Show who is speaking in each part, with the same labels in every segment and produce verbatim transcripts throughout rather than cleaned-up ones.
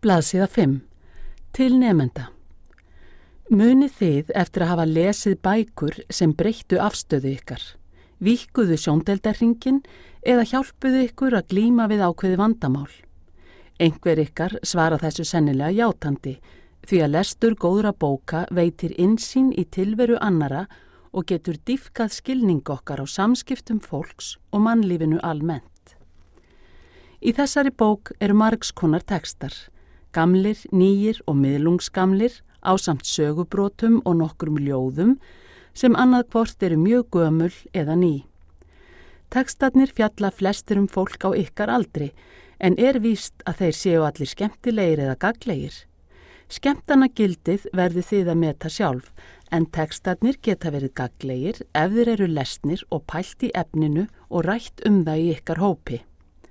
Speaker 1: Blaðsíða fimm. Til nemenda. Munið þið eftir að hafa lesið bækur sem breyttu afstöðu ykkar, víkkuðu sjóndeildarhringinn eða hjálpuðu ykkur að glíma við ákveði vandamál. Einhver ykkar svara þessu sennilega játandi, því að lestur góðra bóka veitir innsýn í tilveru annara og getur dýpkað skilning okkar á samskiptum fólks og mannlífinu almennt. Í þessari bók eru margs konar textar, gamlir, nýir og miðlungsgamlir, ásamt sögubrotum og nokkrum ljóðum sem annað hvort eru mjög gömul eða ný. Textarnir fjalla flestir um fólk á ykkar aldri, en er víst að þeir séu allir skemmtilegir eða gagnlegir. Skemmtana gildið verði þið að meta sjálf, en textarnir geta verið gagnlegir ef þeir eru lesnir og pælt í efninu og rætt um það í ykkar hópi.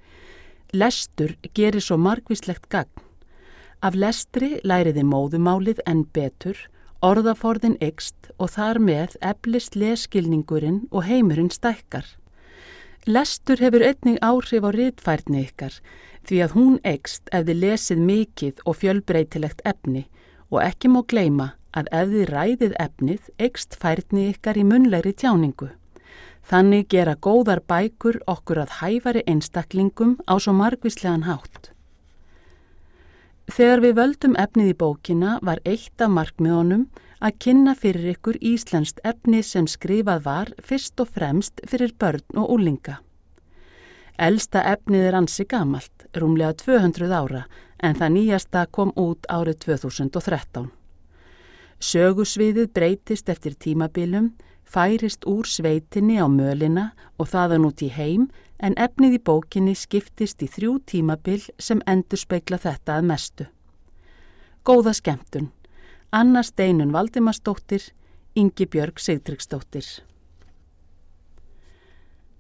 Speaker 1: Lestur gerir svo margvíslegt gagn. Af lestri læriði móðumálið enn betur, orðaforðin eykst og þar með eflist lesskilningurinn og heimurinn stækkar. Lestur hefur einnig áhrif á ritfærni ykkar, því að hún eykst ef þið lesið mikið og fjölbreytilegt efni og ekki má gleyma að ef þið ræðið efnið eykst færni ykkar í munnlegri tjáningu. Þannig gera góðar bækur okkur að hæfari einstaklingum á svo margvíslegan hátt. Þegar við völdum efnið í bókina var eitt af markmiðunum að kynna fyrir ykkur íslenskt efni sem skrifað var fyrst og fremst fyrir börn og unglinga. Elsta efnið er ansi gamalt, rúmlega tvö hundruð ára, en það nýjasta kom út árið tvö þúsund og þrettán. Sögusviðið breytist eftir tímabilum, færist úr sveitinni á mölina og þaðan út í heim, en efnið í bókinni skiptist í þrjú tímabil sem endurspegla þetta að mestu. Góða skemmtun. Anna Steinunn Valdimarsdóttir, Ingibjörg Sigtryggsdóttir.